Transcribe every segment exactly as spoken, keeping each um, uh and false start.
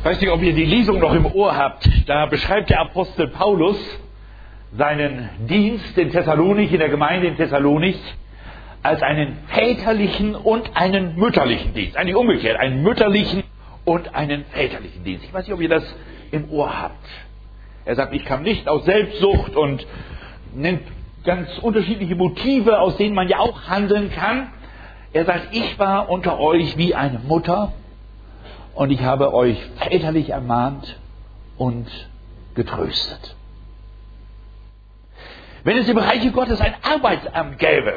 weiß nicht, ob ihr die Lesung noch im Ohr habt. Da beschreibt der Apostel Paulus seinen Dienst in Thessalonik, in der Gemeinde in Thessalonik, als einen väterlichen und einen mütterlichen Dienst. Eigentlich umgekehrt, einen mütterlichen und einen väterlichen Dienst. Ich weiß nicht, ob ihr das im Ohr habt. Er sagt, ich kam nicht aus Selbstsucht und nennt ganz unterschiedliche Motive, aus denen man ja auch handeln kann. Er sagt, ich war unter euch wie eine Mutter und ich habe euch väterlich ermahnt und getröstet. Wenn es im Reiche Gottes ein Arbeitsamt gäbe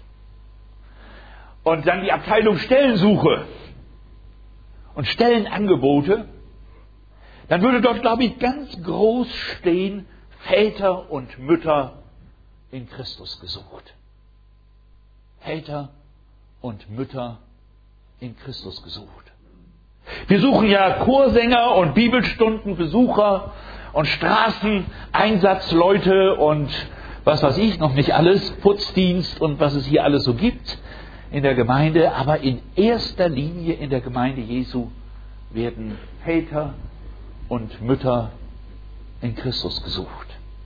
und dann die Abteilung Stellensuche und Stellenangebote, dann würde dort, glaube ich, ganz groß stehen, Väter und Mütter in Christus gesucht. Väter und Mütter in Christus gesucht. Wir suchen ja Chorsänger und Bibelstundenbesucher und Straßeneinsatzleute und was weiß ich noch nicht alles, Putzdienst und was es hier alles so gibt in der Gemeinde. Aber in erster Linie in der Gemeinde Jesu werden Väter und Mütter in Christus gesucht.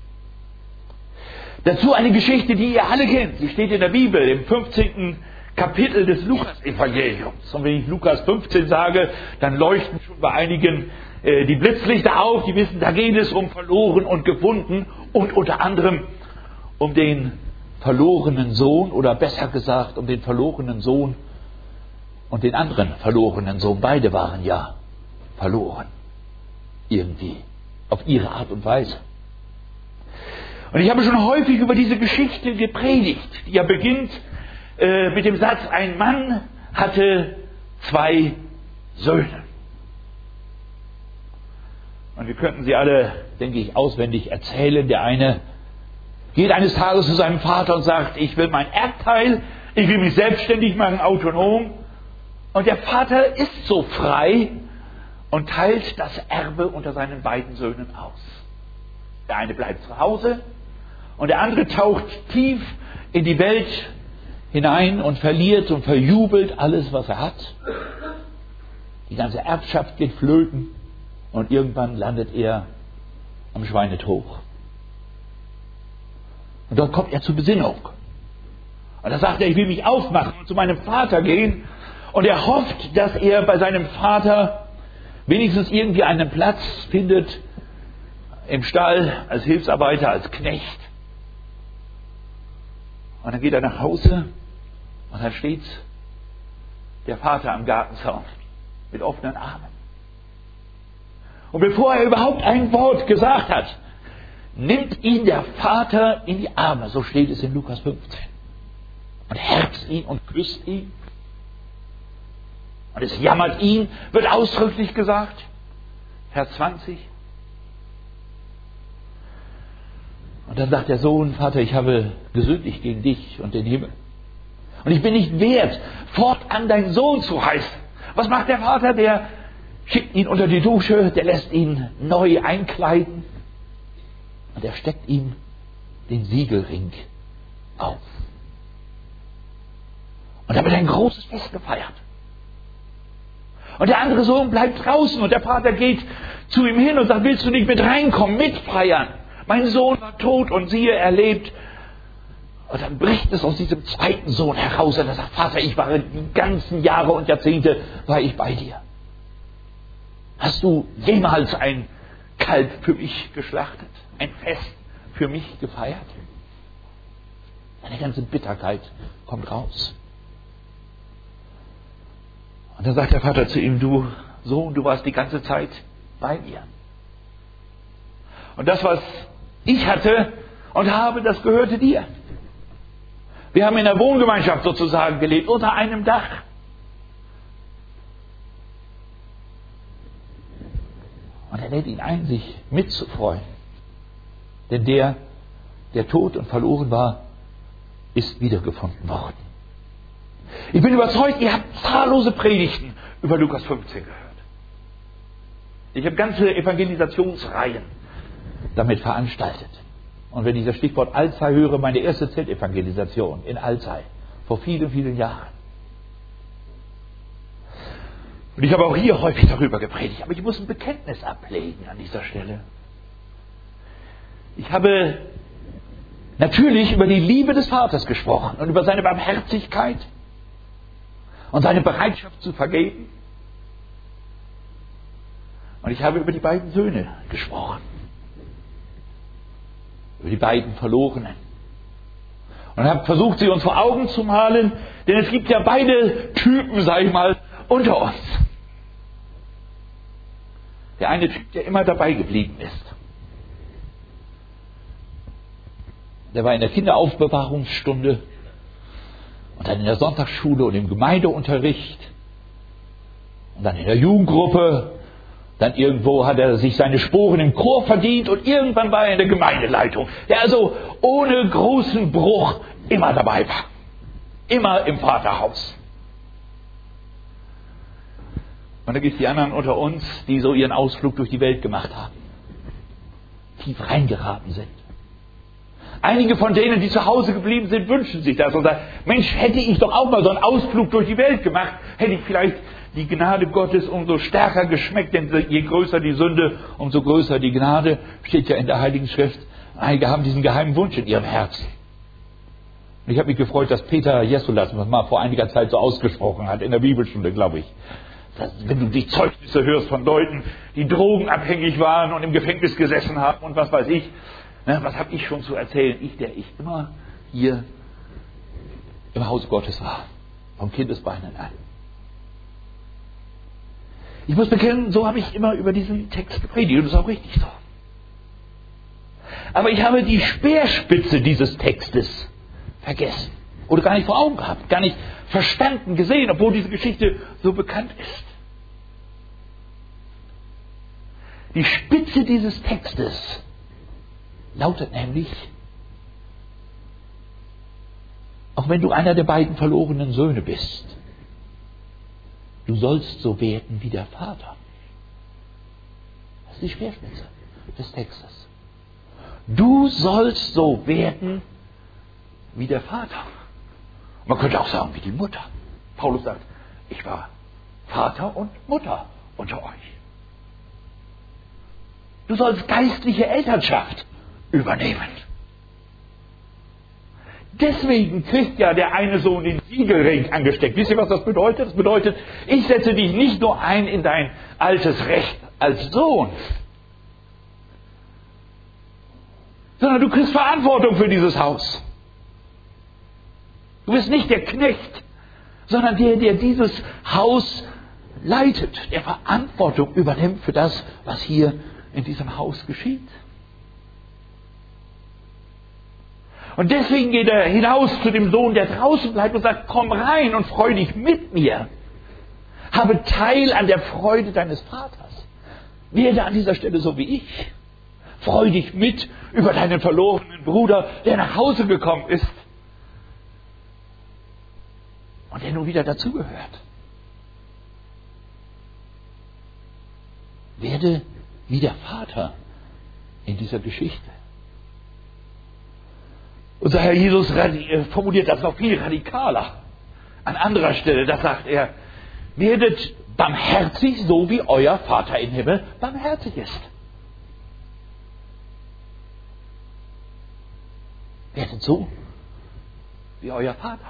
Dazu eine Geschichte, die ihr alle kennt. Sie steht in der Bibel, im fünfzehnten Kapitel des Lukas-Evangeliums. Und wenn ich Lukas fünfzehn sage, dann leuchten schon bei einigen äh, die Blitzlichter auf. Die wissen, da geht es um verloren und gefunden und unter anderem um den verlorenen Sohn oder besser gesagt um den verlorenen Sohn und den anderen verlorenen Sohn. Beide waren ja verloren. Irgendwie. Auf ihre Art und Weise. Und ich habe schon häufig über diese Geschichte gepredigt, die ja beginnt äh, mit dem Satz, ein Mann hatte zwei Söhne. Und wir könnten sie alle, denke ich, auswendig erzählen. Der eine geht eines Tages zu seinem Vater und sagt, ich will mein Erbteil, ich will mich selbstständig machen, autonom. Und der Vater ist so frei und teilt das Erbe unter seinen beiden Söhnen aus. Der eine bleibt zu Hause und der andere taucht tief in die Welt hinein und verliert und verjubelt alles, was er hat. Die ganze Erbschaft geht flöten und irgendwann landet er am Schweinetrog. Und dort kommt er zur Besinnung. Und da sagt er, ich will mich aufmachen und zu meinem Vater gehen. Und er hofft, dass er bei seinem Vater wenigstens irgendwie einen Platz findet im Stall, als Hilfsarbeiter, als Knecht. Und dann geht er nach Hause und dann steht der Vater am Gartenzaun mit offenen Armen. Und bevor er überhaupt ein Wort gesagt hat, nimmt ihn der Vater in die Arme, so steht es in Lukas fünfzehn, und herzt ihn und küsst ihn. Und es jammert ihn, wird ausdrücklich gesagt, Vers zwanzig. Und dann sagt der Sohn, Vater, ich habe gesündigt gegen dich und den Himmel. Und ich bin nicht wert, fortan dein Sohn zu heißen. Was macht der Vater? Der schickt ihn unter die Dusche, der lässt ihn neu einkleiden und er steckt ihm den Siegelring auf. Und da wird ein großes Fest gefeiert. Und der andere Sohn bleibt draußen und der Vater geht zu ihm hin und sagt, willst du nicht mit reinkommen, mitfeiern? Mein Sohn war tot und siehe, er lebt. Und dann bricht es aus diesem zweiten Sohn heraus und er sagt, Vater, ich war die ganzen Jahre und Jahrzehnte war ich bei dir. Hast du jemals ein Kalb für mich geschlachtet? Ein Fest für mich gefeiert? Eine ganze Bitterkeit kommt raus. Und dann sagt der Vater zu ihm, du Sohn, du warst die ganze Zeit bei mir. Und das, was ich hatte und habe, das gehörte dir. Wir haben in der Wohngemeinschaft sozusagen gelebt, unter einem Dach. Und er lädt ihn ein, sich mitzufreuen. Denn der, der tot und verloren war, ist wiedergefunden worden. Ich bin überzeugt, ihr habt zahllose Predigten über Lukas fünfzehn gehört. Ich habe ganze Evangelisationsreihen damit veranstaltet. Und wenn ich das Stichwort Alzey höre, meine erste Zeltevangelisation in Alzey vor vielen, vielen Jahren. Und ich habe auch hier häufig darüber gepredigt, aber ich muss ein Bekenntnis ablegen an dieser Stelle. Ich habe natürlich über die Liebe des Vaters gesprochen und über seine Barmherzigkeit und seine Bereitschaft zu vergeben. Und ich habe über die beiden Söhne gesprochen. Über die beiden Verlorenen. Und habe versucht, sie uns vor Augen zu malen, denn es gibt ja beide Typen, sage ich mal, unter uns. Der eine Typ, der immer dabei geblieben ist. Der war in der Kinderaufbewahrungsstunde und dann in der Sonntagsschule und im Gemeindeunterricht und dann in der Jugendgruppe. Dann irgendwo hat er sich seine Sporen im Chor verdient und irgendwann war er in der Gemeindeleitung, der also ohne großen Bruch immer dabei war. Immer im Vaterhaus. Und dann gibt es die anderen unter uns, die so ihren Ausflug durch die Welt gemacht haben. Tief reingeraten sind. Einige von denen, die zu Hause geblieben sind, wünschen sich das und sagen, Mensch, hätte ich doch auch mal so einen Ausflug durch die Welt gemacht, hätte ich vielleicht die Gnade Gottes umso stärker geschmeckt, denn je größer die Sünde, umso größer die Gnade, steht ja in der Heiligen Schrift. Einige haben diesen geheimen Wunsch in ihrem Herzen. Und ich habe mich gefreut, dass Peter Jesulas das mal vor einiger Zeit so ausgesprochen hat, in der Bibelstunde, glaube ich. Dass, wenn du die Zeugnisse hörst von Leuten, die drogenabhängig waren und im Gefängnis gesessen haben und was weiß ich, ne, was habe ich schon zu erzählen? Ich, der ich immer hier im Hause Gottes war, vom Kindesbeinen an. Ich muss bekennen, so habe ich immer über diesen Text gepredigt und das ist auch richtig so. Aber ich habe die Speerspitze dieses Textes vergessen oder gar nicht vor Augen gehabt, gar nicht verstanden, gesehen, obwohl diese Geschichte so bekannt ist. Die Spitze dieses Textes lautet nämlich, auch wenn du einer der beiden verlorenen Söhne bist, du sollst so werden wie der Vater. Das ist die Speerspitze des Textes. Du sollst so werden wie der Vater. Man könnte auch sagen, wie die Mutter. Paulus sagt, ich war Vater und Mutter unter euch. Du sollst geistliche Elternschaft übernehmen. Deswegen kriegt ja der eine Sohn den Siegelring angesteckt. Wisst ihr, was das bedeutet? Das bedeutet, ich setze dich nicht nur ein in dein altes Recht als Sohn, sondern du kriegst Verantwortung für dieses Haus. Du bist nicht der Knecht, sondern der, der dieses Haus leitet, der Verantwortung übernimmt für das, was hier in diesem Haus geschieht. Und deswegen geht er hinaus zu dem Sohn, der draußen bleibt und sagt, komm rein und freu dich mit mir. Habe Teil an der Freude deines Vaters. Werde an dieser Stelle so wie ich. Freu dich mit über deinen verlorenen Bruder, der nach Hause gekommen ist. Und der nun wieder dazugehört. Werde wie der Vater in dieser Geschichte. Unser Herr Jesus formuliert das noch viel radikaler. An anderer Stelle, da sagt er, werdet barmherzig, so wie euer Vater im Himmel barmherzig ist. Werdet so wie euer Vater.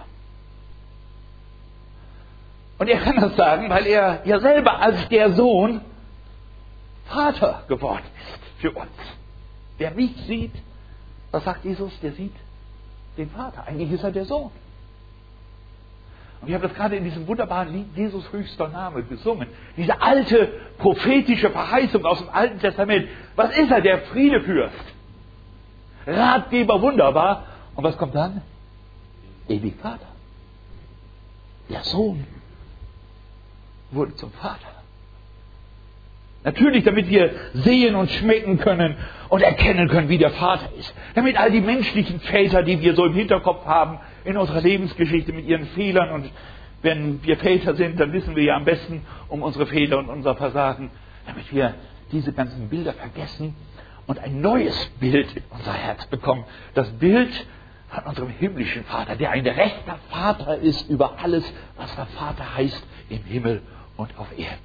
Und er kann das sagen, weil er ja selber als der Sohn Vater geworden ist für uns. Wer mich sieht, was sagt Jesus, der sieht den Vater. Eigentlich ist er der Sohn. Und ich habe das gerade in diesem wunderbaren Lied Jesus höchster Name gesungen. Diese alte prophetische Verheißung aus dem Alten Testament. Was ist er? Der Friedefürst. Ratgeber, wunderbar. Und was kommt dann? Ewig Vater. Der Sohn wurde zum Vater. Natürlich, damit wir sehen und schmecken können und erkennen können, wie der Vater ist. Damit all die menschlichen Väter, die wir so im Hinterkopf haben, in unserer Lebensgeschichte mit ihren Fehlern, und wenn wir Väter sind, dann wissen wir ja am besten um unsere Fehler und unser Versagen, damit wir diese ganzen Bilder vergessen und ein neues Bild in unser Herz bekommen. Das Bild von unserem himmlischen Vater, der ein rechter Vater ist über alles, was der Vater heißt im Himmel und auf Erden.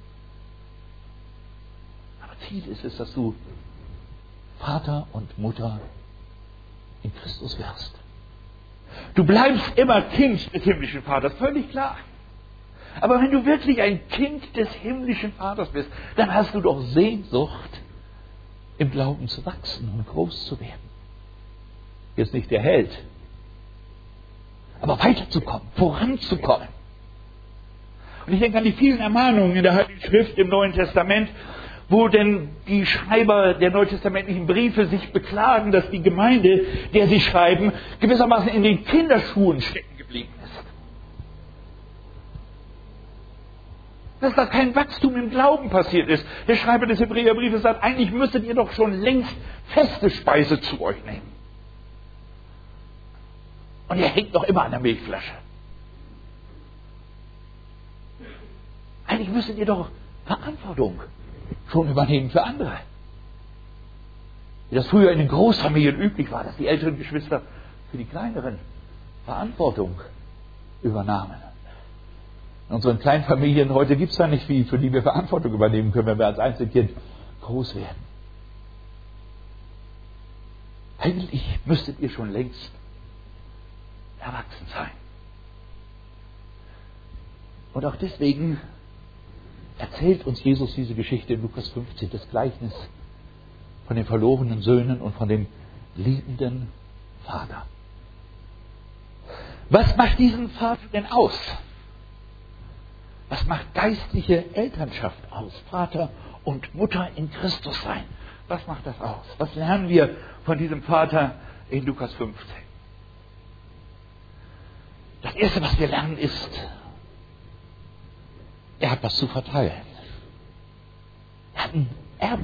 Aber Ziel ist es, dass du Vater und Mutter in Christus wirst. Du bleibst immer Kind des himmlischen Vaters, völlig klar. Aber wenn du wirklich ein Kind des himmlischen Vaters bist, dann hast du doch Sehnsucht, im Glauben zu wachsen und groß zu werden. Jetzt nicht der Held, aber weiterzukommen, voranzukommen. Und ich denke an die vielen Ermahnungen in der Heiligen Schrift im Neuen Testament, wo denn die Schreiber der neutestamentlichen Briefe sich beklagen, dass die Gemeinde, der sie schreiben, gewissermaßen in den Kinderschuhen stecken geblieben ist. Dass da kein Wachstum im Glauben passiert ist. Der Schreiber des Hebräerbriefes sagt, eigentlich müsstet ihr doch schon längst feste Speise zu euch nehmen. Und ihr hängt noch immer an der Milchflasche. Eigentlich müsstet ihr doch Verantwortung schon übernehmen für andere. Wie das früher in den Großfamilien üblich war, dass die älteren Geschwister für die kleineren Verantwortung übernahmen. In unseren kleinen Familien heute gibt es da nicht viel, für die wir Verantwortung übernehmen können, wenn wir als Einzelkind groß werden. Eigentlich müsstet ihr schon längst erwachsen sein. Und auch deswegen erzählt uns Jesus diese Geschichte in Lukas fünfzehn, das Gleichnis von den verlorenen Söhnen und von dem liebenden Vater. Was macht diesen Vater denn aus? Was macht geistliche Elternschaft aus? Vater und Mutter in Christus sein. Was macht das aus? Was lernen wir von diesem Vater in Lukas fünfzehn? Das Erste, was wir lernen, ist, er hat was zu verteilen. Er hat ein Erbe.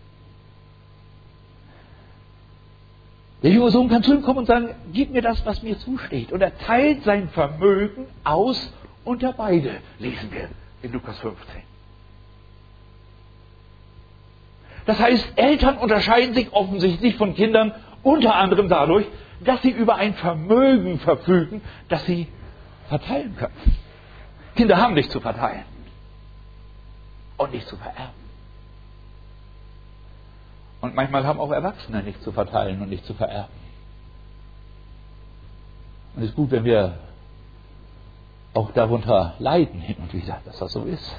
Der junge Sohn kann zu ihm kommen und sagen, gib mir das, was mir zusteht. Und er teilt sein Vermögen aus unter beide, lesen wir in Lukas fünfzehn. Das heißt, Eltern unterscheiden sich offensichtlich von Kindern unter anderem dadurch, dass sie über ein Vermögen verfügen, das sie verteilen können. Kinder haben nicht zu verteilen und nicht zu vererben. Und manchmal haben auch Erwachsene nicht zu verteilen und nicht zu vererben. Und es ist gut, wenn wir auch darunter leiden hin und wieder, dass das so ist.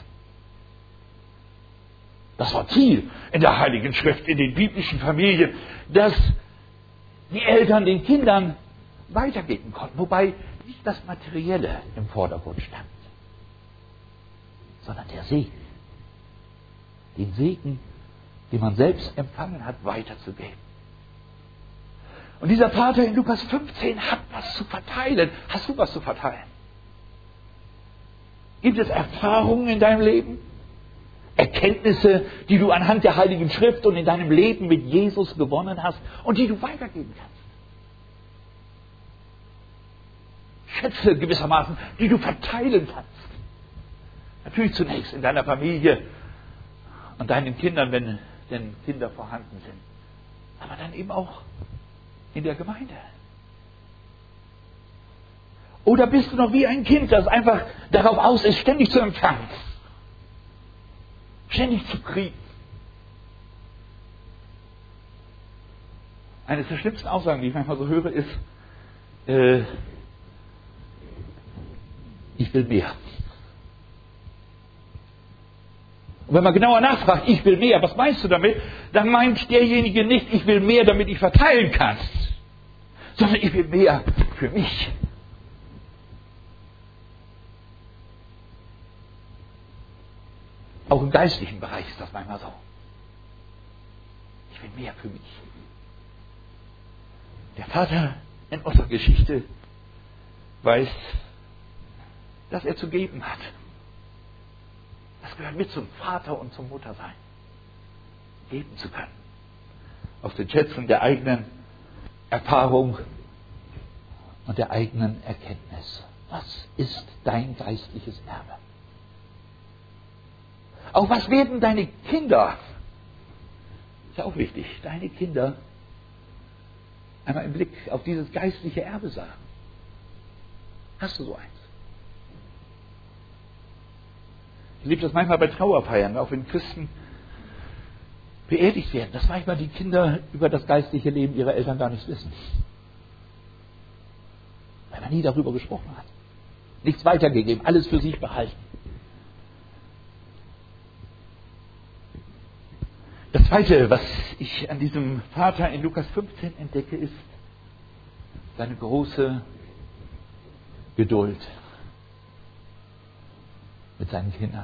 Das war Ziel in der Heiligen Schrift, in den biblischen Familien, dass die Eltern den Kindern weitergeben konnten, wobei nicht das Materielle im Vordergrund stand, sondern der Segen. Den Segen, den man selbst empfangen hat, weiterzugeben. Und dieser Vater in Lukas fünfzehn hat was zu verteilen. Hast du was zu verteilen? Gibt es Erfahrungen in deinem Leben? Erkenntnisse, die du anhand der Heiligen Schrift und in deinem Leben mit Jesus gewonnen hast und die du weitergeben kannst? Schätze gewissermaßen, die du verteilen kannst. Natürlich zunächst in deiner Familie und deinen Kindern, wenn denn Kinder vorhanden sind. Aber dann eben auch in der Gemeinde. Oder bist du noch wie ein Kind, das einfach darauf aus ist, ständig zu empfangen? Ständig zu kriegen. Eines der schlimmsten Aussagen, die ich manchmal so höre, ist, äh, ich will mehr. Und wenn man genauer nachfragt, ich will mehr, was meinst du damit? Dann meint derjenige nicht, ich will mehr, damit ich verteilen kann, sondern ich will mehr für mich. Auch im geistlichen Bereich ist das manchmal so. Ich will mehr für mich. Der Vater in unserer Geschichte weiß, dass er zu geben hat. Das gehört mit zum Vater und zum Muttersein. Geben zu können. Aus den Schätzen der eigenen Erfahrung und der eigenen Erkenntnis. Was ist dein geistliches Erbe? Auch was werden deine Kinder, ist ja auch wichtig, deine Kinder einmal im Blick auf dieses geistliche Erbe sagen. Hast du so eins? Ich erlebe das manchmal bei Trauerfeiern, auch wenn Christen beerdigt werden, dass manchmal die Kinder über das geistliche Leben ihrer Eltern gar nichts wissen. Weil man nie darüber gesprochen hat. Nichts weitergegeben, alles für sich behalten. Das Zweite, was ich an diesem Vater in Lukas fünfzehn entdecke, ist seine große Geduld mit seinen Kindern.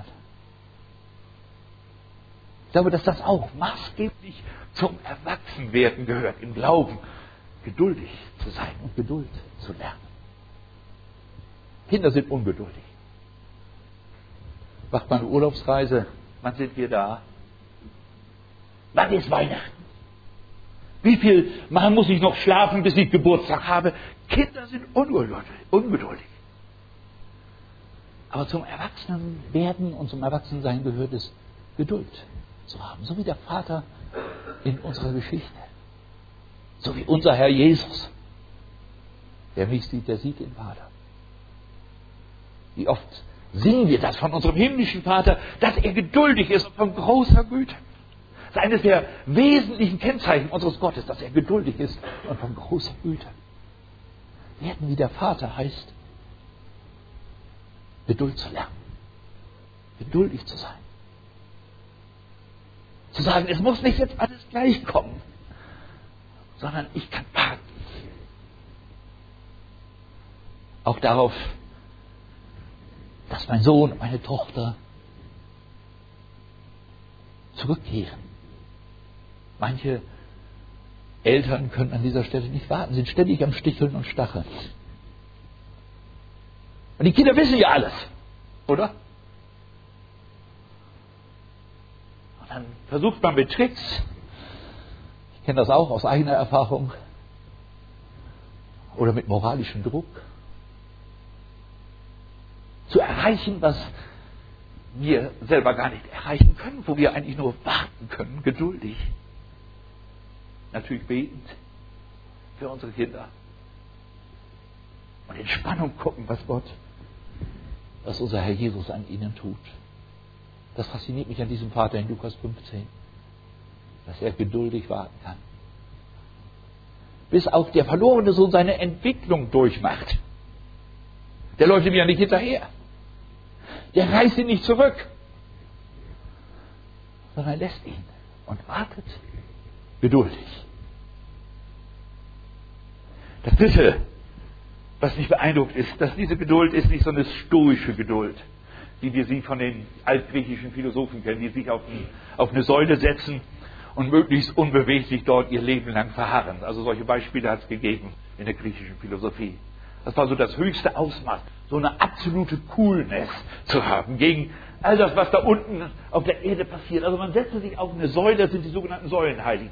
Ich glaube, dass das auch maßgeblich zum Erwachsenwerden gehört, im Glauben geduldig zu sein und Geduld zu lernen. Kinder sind ungeduldig. Macht man eine Urlaubsreise, wann sind wir da? Wann ist Weihnachten? Wie viel Mal muss ich noch schlafen, bis ich Geburtstag habe? Kinder sind ungeduldig. Aber zum Erwachsenenwerden und zum Erwachsensein gehört es, Geduld zu haben. So wie der Vater in unserer Geschichte. So wie unser Herr Jesus. Wer mich sieht, der sieht den Vater. Wie oft singen wir das von unserem himmlischen Vater, dass er geduldig ist und von großer Güte. Das ist eines der wesentlichen Kennzeichen unseres Gottes, dass er geduldig ist und von großer Güte. Werden wie der Vater heißt, Geduld zu lernen. Geduldig zu sein. Zu sagen, es muss nicht jetzt alles gleich kommen, sondern ich kann warten. Auch darauf, dass mein Sohn und meine Tochter zurückkehren. Manche Eltern können an dieser Stelle nicht warten, sind ständig am Sticheln und Stacheln. Und die Kinder wissen ja alles, oder? Und dann versucht man mit Tricks, ich kenne das auch aus eigener Erfahrung, oder mit moralischem Druck, zu erreichen, was wir selber gar nicht erreichen können, wo wir eigentlich nur warten können, geduldig. Natürlich betend für unsere Kinder. Und in Spannung gucken, was Gott, was unser Herr Jesus an ihnen tut. Das fasziniert mich an diesem Vater in Lukas fünfzehn, dass er geduldig warten kann. Bis auch der verlorene Sohn seine Entwicklung durchmacht. Der läuft ihm ja nicht hinterher. Der reißt ihn nicht zurück, sondern lässt ihn und wartet geduldig. Das Dritte, was mich beeindruckt, ist, dass diese Geduld ist nicht so eine stoische Geduld, wie wir sie von den altgriechischen Philosophen kennen, die sich auf, ein, auf eine Säule setzen und möglichst unbeweglich dort ihr Leben lang verharren. Also solche Beispiele hat es gegeben in der griechischen Philosophie. Das war so das höchste Ausmaß, so eine absolute Coolness zu haben gegen all das, was da unten auf der Erde passiert. Also man setzte sich auf eine Säule, das sind die sogenannten Säulenheiligen.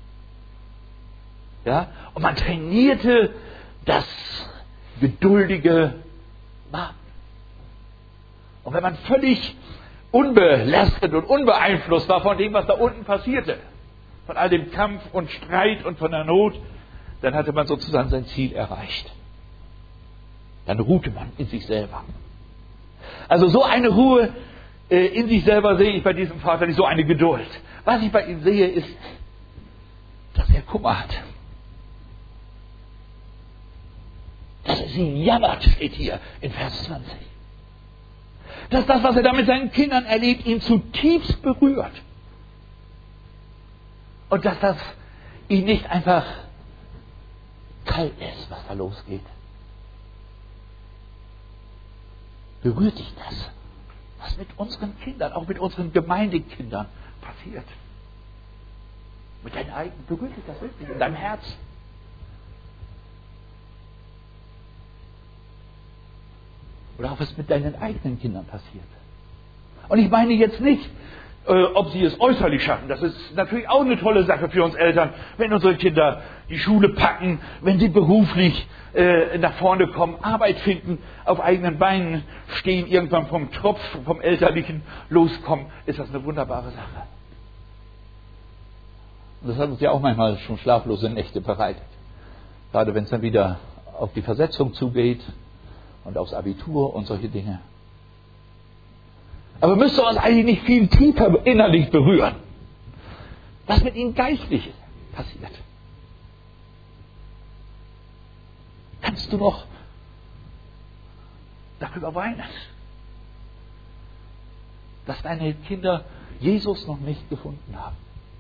Ja? Und man trainierte das geduldige Warten. Und wenn man völlig unbelastet und unbeeinflusst war von dem, was da unten passierte, von all dem Kampf und Streit und von der Not, dann hatte man sozusagen sein Ziel erreicht. Dann ruhte man in sich selber. Also so eine Ruhe äh, in sich selber sehe ich bei diesem Vater nicht, so eine Geduld. Was ich bei ihm sehe, ist, dass er Kummer hat. Dass er sie jammert, steht hier in Vers zwanzig. Dass das, was er da mit seinen Kindern erlebt, ihn zutiefst berührt. Und dass das ihn nicht einfach kalt ist, was da losgeht. Berührt dich das, was mit unseren Kindern, auch mit unseren Gemeindekindern passiert? Mit deinen eigenen, berührt dich das wirklich in deinem Herz? Oder auch was mit deinen eigenen Kindern passiert? Und ich meine jetzt nicht, äh, ob sie es äußerlich schaffen. Das ist natürlich auch eine tolle Sache für uns Eltern, wenn unsere Kinder die Schule packen, wenn sie beruflich äh, nach vorne kommen, Arbeit finden, auf eigenen Beinen stehen, irgendwann vom Tropf, vom Elterlichen loskommen, ist das eine wunderbare Sache. Und das hat uns ja auch manchmal schon schlaflose Nächte bereitet. Gerade wenn es dann wieder auf die Versetzung zugeht und aufs Abitur und solche Dinge. Aber müsste uns eigentlich nicht viel tiefer innerlich berühren, was mit ihnen geistlich passiert. Kannst du noch darüber weinen, dass deine Kinder Jesus noch nicht gefunden haben?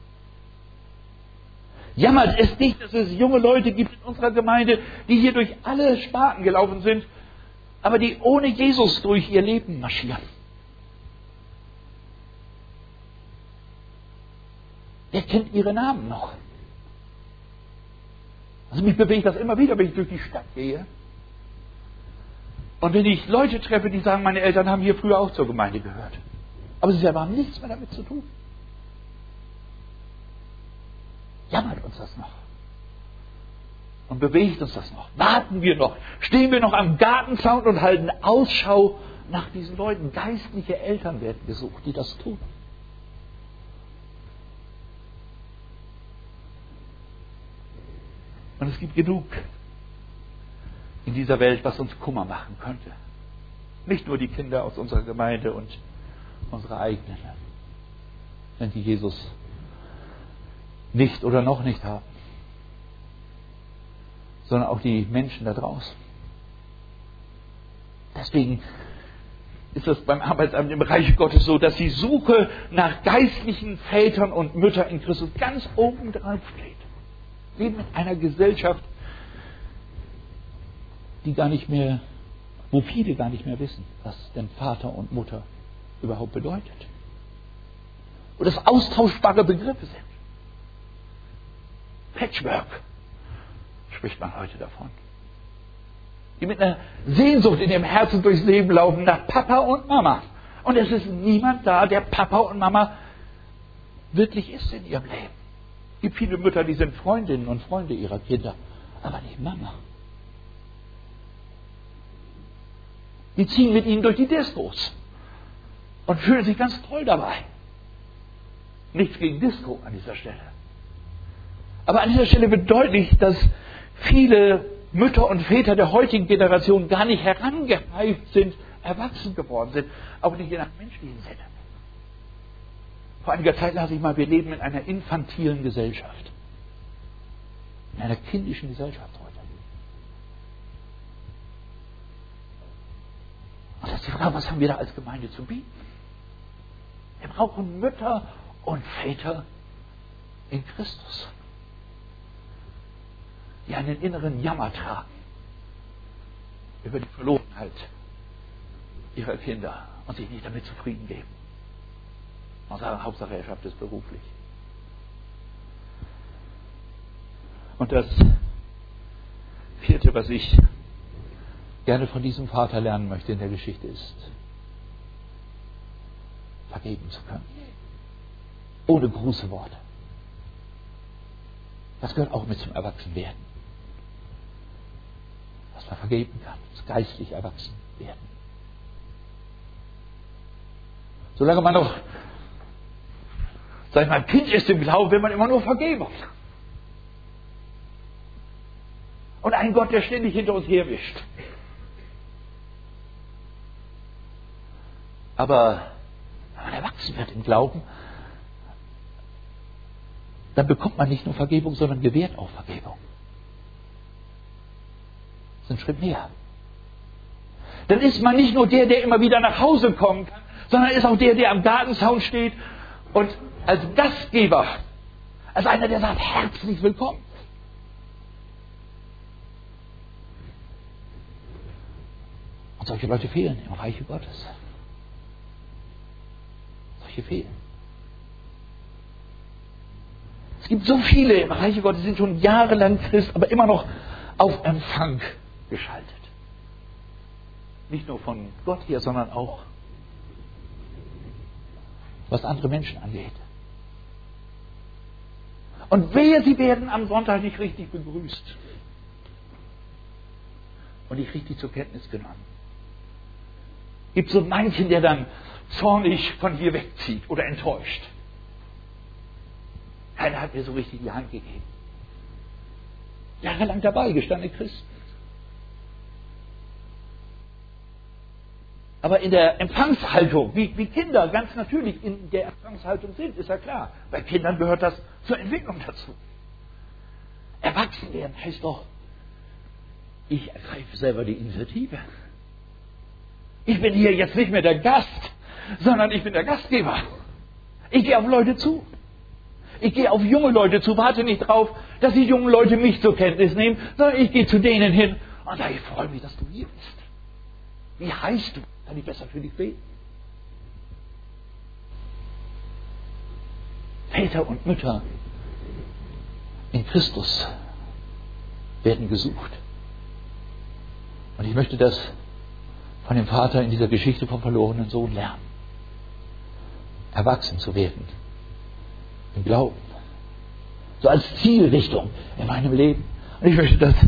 Jammert es nicht, dass es junge Leute gibt in unserer Gemeinde, die hier durch alle Sparten gelaufen sind, aber die ohne Jesus durch ihr Leben marschieren? Wer kennt ihre Namen noch? Also mich bewegt das immer wieder, wenn ich durch die Stadt gehe. Und wenn ich Leute treffe, die sagen, meine Eltern haben hier früher auch zur Gemeinde gehört. Aber sie selber haben nichts mehr damit zu tun. Jammert uns das noch? Und bewegt uns das noch? Warten wir noch? Stehen wir noch am Gartenzaun und halten Ausschau nach diesen Leuten? Geistliche Eltern werden gesucht, die das tun. Und es gibt genug in dieser Welt, was uns Kummer machen könnte. Nicht nur die Kinder aus unserer Gemeinde und unsere eigenen, wenn die Jesus nicht oder noch nicht haben, sondern auch die Menschen da draußen. Deswegen ist es beim Arbeitsamt im Reich Gottes so, dass die Suche nach geistlichen Vätern und Müttern in Christus ganz oben drauf steht. Wir leben in einer Gesellschaft, die gar nicht mehr, wo viele gar nicht mehr wissen, was denn Vater und Mutter überhaupt bedeutet. Und das austauschbare Begriffe sind. Patchwork spricht man heute davon. Die mit einer Sehnsucht in ihrem Herzen durchs Leben laufen nach Papa und Mama. Und es ist niemand da, der Papa und Mama wirklich ist in ihrem Leben. Es gibt viele Mütter, die sind Freundinnen und Freunde ihrer Kinder, aber nicht Mama. Die ziehen mit ihnen durch die Diskos und fühlen sich ganz toll dabei. Nichts gegen Disco an dieser Stelle. Aber an dieser Stelle wird deutlich, dass viele Mütter und Väter der heutigen Generation gar nicht herangereift sind, erwachsen geworden sind, auch nicht in einem menschlichen Sinne. Vor einiger Zeit las ich mal, wir leben in einer infantilen Gesellschaft. In einer kindischen Gesellschaft heute. Und das ist die Frage, was haben wir da als Gemeinde zu bieten? Wir brauchen Mütter und Väter in Christus, die einen inneren Jammer tragen über die Verlorenheit ihrer Kinder und sich nicht damit zufrieden geben. Und sagen, Hauptsache er schafft es beruflich. Und das vierte, was ich gerne von diesem Vater lernen möchte in der Geschichte, ist, vergeben zu können. Ohne große Worte. Das gehört auch mit zum Erwachsenwerden. Dass man vergeben kann, das geistlich erwachsen werden. Solange man noch, sag ich mal, Kind ist im Glauben, will man immer nur Vergebung. Und einen Gott, der ständig hinter uns herwischt. Aber wenn man erwachsen wird im Glauben, dann bekommt man nicht nur Vergebung, sondern gewährt auch Vergebung. Das ist ein Schritt mehr. Dann ist man nicht nur der, der immer wieder nach Hause kommen kann, sondern ist auch der, der am Gartenzaun steht und als Gastgeber, als einer, der sagt, herzlich willkommen. Und solche Leute fehlen im Reiche Gottes. Solche fehlen. Es gibt so viele im Reiche Gottes, die sind schon jahrelang Christ, aber immer noch auf Empfang geschaltet. Nicht nur von Gott her, sondern auch was andere Menschen angeht. Und wehe, sie werden am Sonntag nicht richtig begrüßt und nicht richtig zur Kenntnis genommen. Gibt so manchen, der dann zornig von hier wegzieht oder enttäuscht. Keiner hat mir so richtig die Hand gegeben. Jahrelang dabei, gestandene Christen. Aber in der Empfangshaltung, wie, wie Kinder ganz natürlich in der Empfangshaltung sind, ist ja klar. Bei Kindern gehört das zur Entwicklung dazu. Erwachsen werden heißt doch, ich ergreife selber die Initiative. Ich bin hier jetzt nicht mehr der Gast, sondern ich bin der Gastgeber. Ich gehe auf Leute zu. Ich gehe auf junge Leute zu, warte nicht drauf, dass die jungen Leute mich zur Kenntnis nehmen, sondern ich gehe zu denen hin und sage, ich freue mich, dass du hier bist. Wie heißt du? Kann ich besser für dich beten? Väter und Mütter in Christus werden gesucht. Und ich möchte das von dem Vater in dieser Geschichte vom verlorenen Sohn lernen. Erwachsen zu werden. Im Glauben. So als Zielrichtung in meinem Leben. Und ich möchte das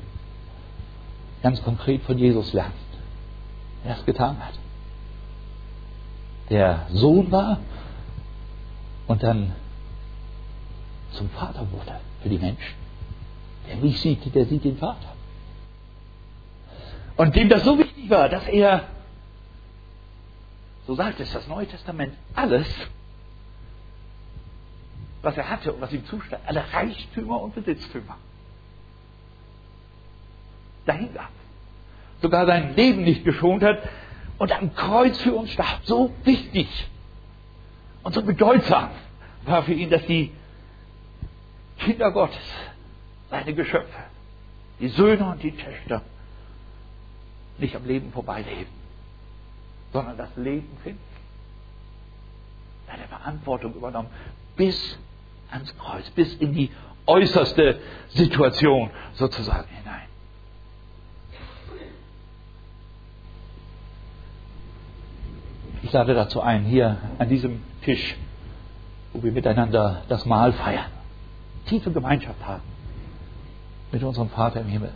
ganz konkret von Jesus lernen. Der das getan hat. Der Sohn war und dann zum Vater wurde für die Menschen. Wer mich sieht, der sieht den Vater. Und dem das so wichtig war, dass er, so sagt es das Neue Testament, alles, was er hatte und was ihm zustand, alle Reichtümer und Besitztümer, dahin gab. Sogar sein Leben nicht geschont hat und am Kreuz für uns starb. So wichtig und so bedeutsam war für ihn, dass die Kinder Gottes, seine Geschöpfe, die Söhne und die Töchter, nicht am Leben vorbeileben, sondern das Leben finden. Er hat Verantwortung übernommen bis ans Kreuz, bis in die äußerste Situation sozusagen hinein. Ich lade dazu ein, hier an diesem Tisch, wo wir miteinander das Mahl feiern, tiefe Gemeinschaft haben mit unserem Vater im Himmel,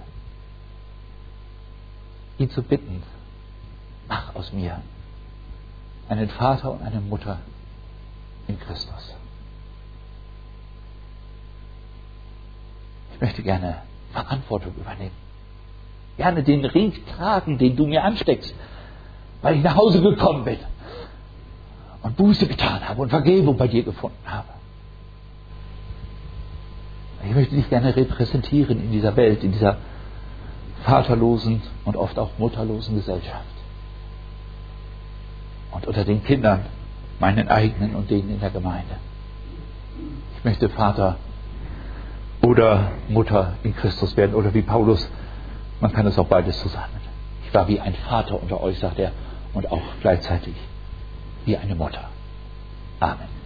ihn zu bitten, mach aus mir einen Vater und eine Mutter in Christus. Ich möchte gerne Verantwortung übernehmen, gerne den Ring tragen, den du mir ansteckst, weil ich nach Hause gekommen bin und Buße getan habe und Vergebung bei dir gefunden habe. Ich möchte dich gerne repräsentieren in dieser Welt, in dieser vaterlosen und oft auch mutterlosen Gesellschaft. Und unter den Kindern, meinen eigenen und denen in der Gemeinde. Ich möchte Vater oder Mutter in Christus werden oder wie Paulus, man kann es auch beides zusammen. Ich war wie ein Vater unter euch, sagt er, und auch gleichzeitig wie eine Mutter. Amen.